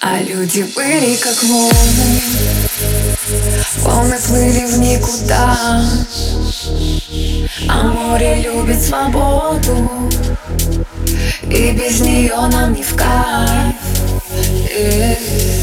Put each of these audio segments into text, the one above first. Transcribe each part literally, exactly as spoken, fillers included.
А люди были как волны, волны плыли в никуда. А море любит свободу, и без нее нам не в кайф. Эх.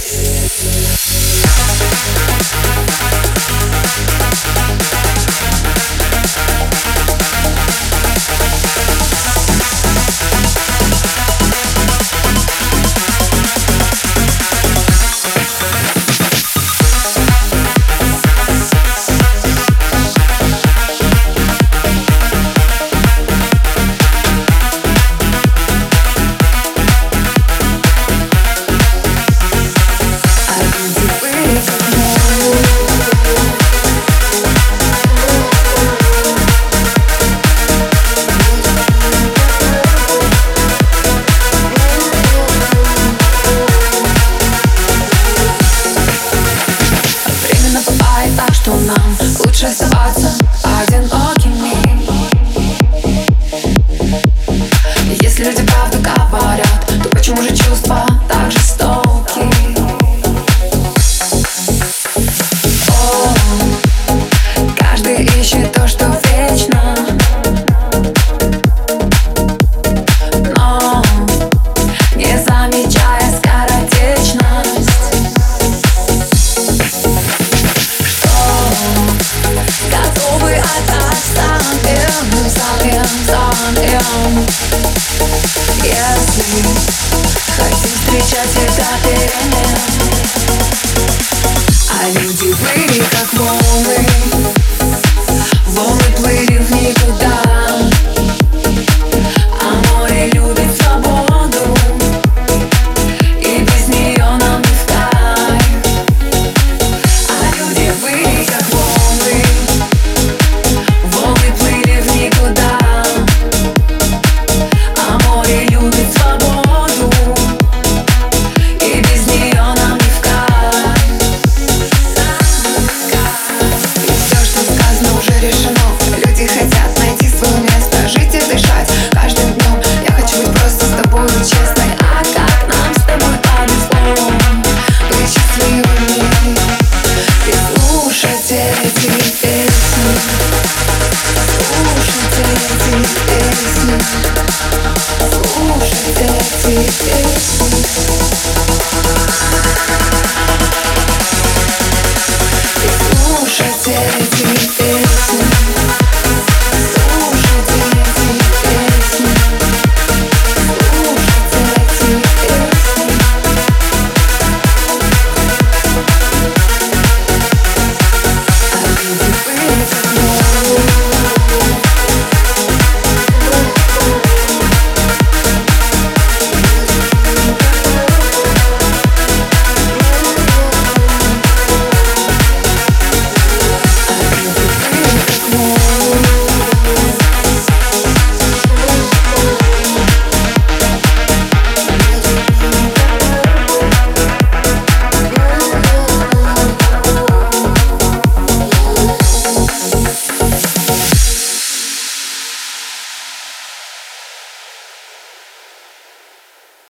Так что нам лучше оставаться одинокими. Если люди правду говорят, то почему же чувства так жестоки? О, каждый ищет то, что вечно, но не замечая скоротечность. Готовы отдать самим, самим, самим, если хотим встречать всегда перемен. А люди были как волны,